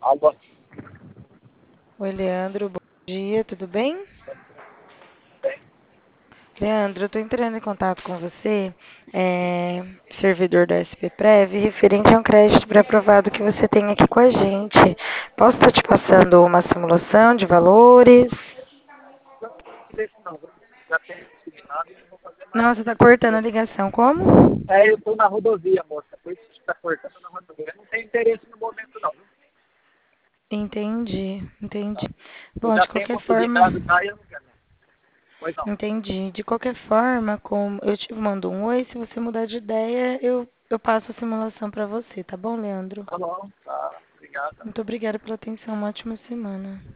Alô, Oi, Leandro, bom dia, tudo bem? bem? Leandro, eu estou entrando em contato com você, servidor da SPPrev, referente a um crédito pré-aprovado que você tem aqui com a gente. Posso estar te passando uma simulação de valores? Desse não, já tenho consignado e não vou fazer mais Nossa, não. está cortando a ligação, como? Eu estou na rodovia, moça, por isso que está cortando na rodovia. Eu não tenho interesse no momento não, viu? Entendi, entendi. Tá? Eu Bom, já de tenho qualquer forma, consignado, tá? E eu não quero não. Pois não. entendi. De qualquer forma, como eu te mando um oi, se você mudar de ideia, eu passo a simulação para você, tá bom, Leandro? Tá bom, tá. Obrigado. Muito obrigada pela atenção. Uma ótima semana.